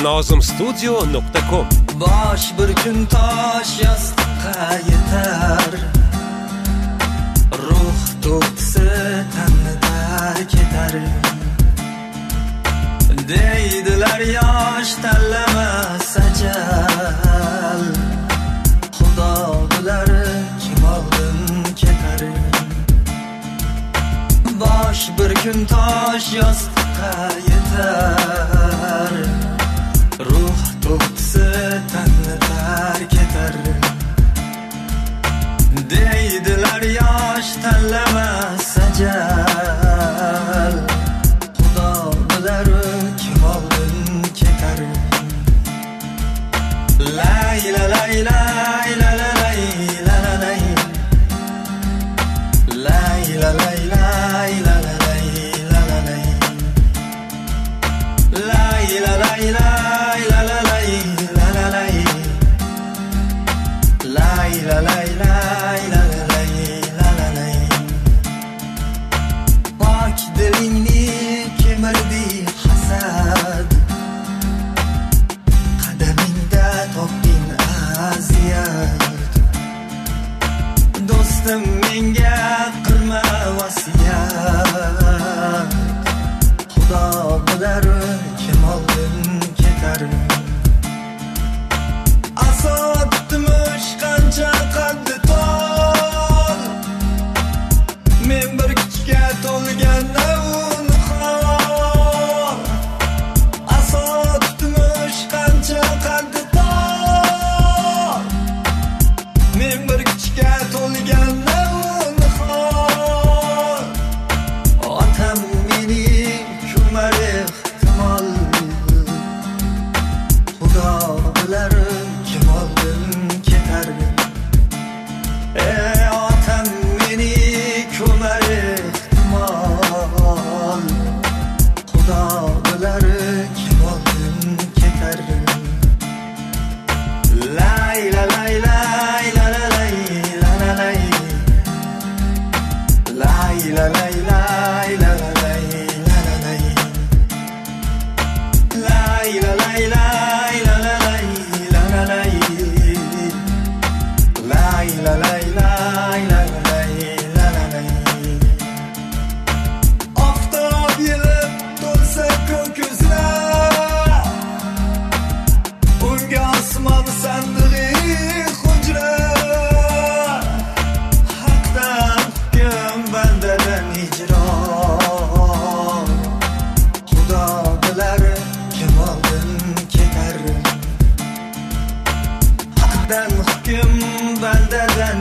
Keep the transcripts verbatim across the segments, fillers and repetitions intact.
nozim studio nuqta com. Bosh bir kun tosh yostiqqa yetar, ruh to'kisi tannidan ketar. Deydilar yosh tanlamas ajal, Xudo bilar kim oldin ketar. Bosh bir kun tosh yostiqqa yetar, ruh to'kisi tannidan ketar. Deydilar yosh tanlamas ajal, Xudo bilar kim oldin ketar. Lay la lay lay la la lay la la lay, lay la lay lay la la lay la la lay, lay la lay lay la la lay la la lay, lay la lay lay la la lay la la lay. Pok dilingni kemirdi hasad, qadamingda topding aziyat. Do'stim menga qilma vasiyat, Xudo bilar kim oldin ketar. Asod tutmush qancha qaddi tol, men bir kuchga to'lganda un xor. Asod tutmush qancha qaddi tol, men bir kuchga to'lganda un xor. Otam meni ko'mar ehtimol, Xudo bilar kim oldin ketar. Ey otam meni ko'mar ehtimol, Xudo bilar kim oldin ketar. Lay la lay lay la la lay la la lay, lay la lay lay la la lay la la lay, lay la lay lay la la lay la la lay, lay la lay lay la la lay la la lay. Oftob yilib to'lsa ko'kuzlar, unga osmon sandig'i hujra. Haqdan hukm, bandadan hijron, Xudo bilar kim oldin ketar. Haqdan hukm, bandadan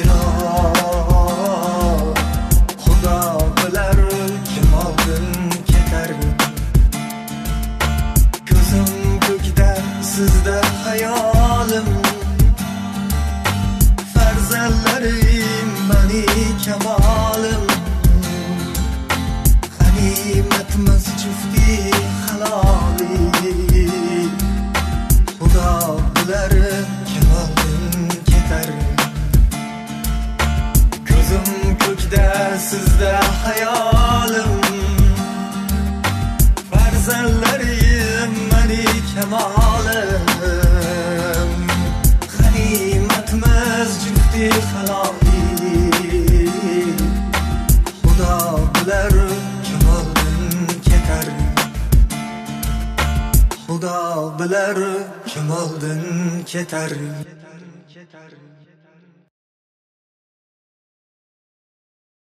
hijron, Xudo bilar kim oldin ketar. Ko'zim ko'kda sizda hayolim, farzandlarim mani kamolim. G'animatimiz jufti haloli, Xudo bilar kim oldin ketar. Ko'zim ko'kda sizda hayolim, farzandlarim mani kamolim. G'animatimiz jufti haloli, Xudo bilar kim oldin ketar. Xudo bilar kim oldin ketar.